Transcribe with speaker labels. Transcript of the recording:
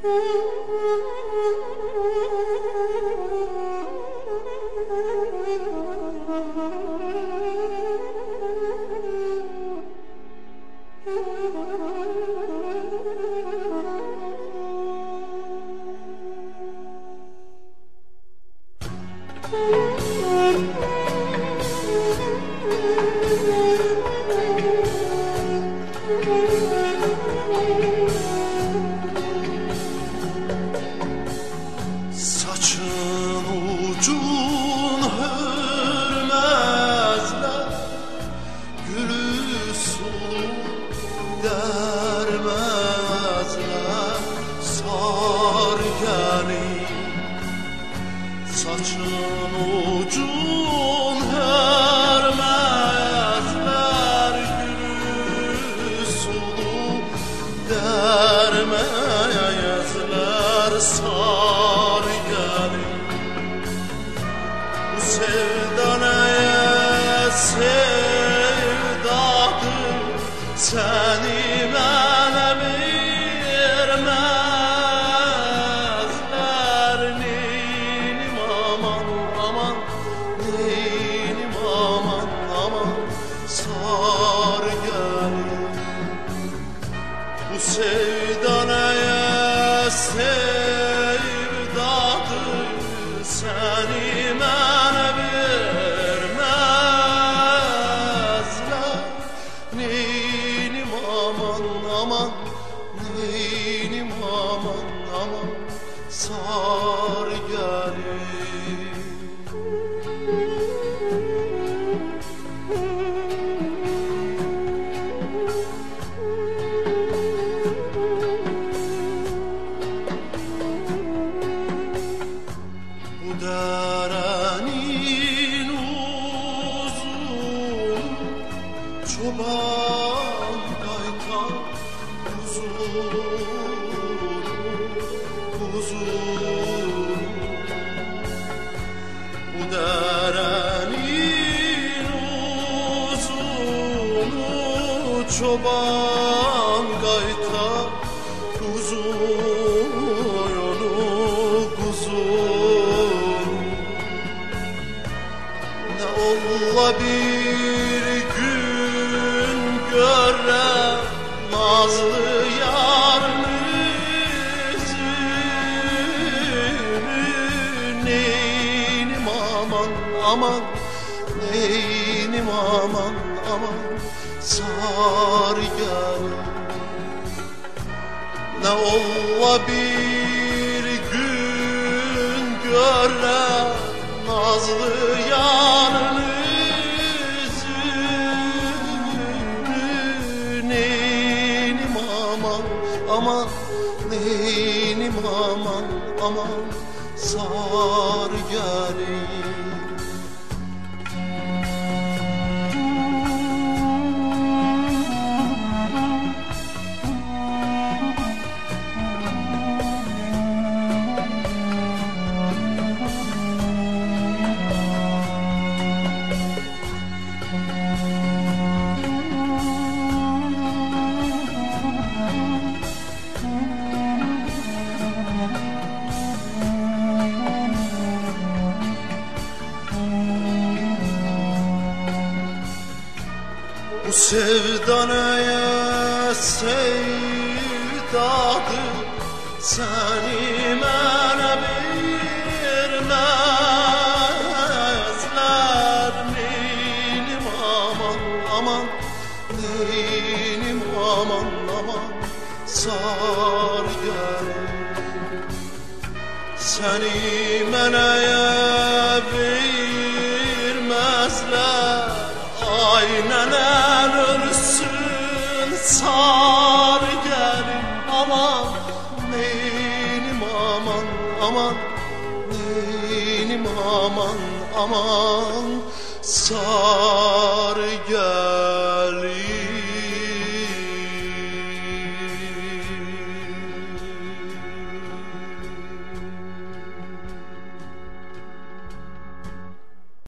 Speaker 1: Saçın ucun hörmezler, gülü sulu dermezler. Sar gelin saçın ucun hörmezler, gülü sulu dermezler. Sar bu sevdanaya sevdadır, seni mənə vermezler. Neynim aman aman, neynim aman aman, sar gelin bu sevdanaya sevdadır, seni mənə vermezler. Neynim aman aman, neynim aman aman, sar gelin. Bu derenin uzun, çoban kaytan uzun, uzun. Bu derenin uzunu, çoban kaytan uzun, uzun. Ne ola bir gün görem nazlı yarın yüzünü. Neynim aman aman, neynim aman aman, sar gelin. Ne ola bir gün görem nazlı yarın yüzünü. Neynim aman aman, neynim aman aman, sar gelin. Bu sevdanaya sevdadır, seni mənə vermezler. Neynim aman aman, neynim aman aman, sar gelin. Seni mənə vermezler, aynen ölürsün, sar gelin. Aman neynim aman aman, neynim aman aman, sar gelin.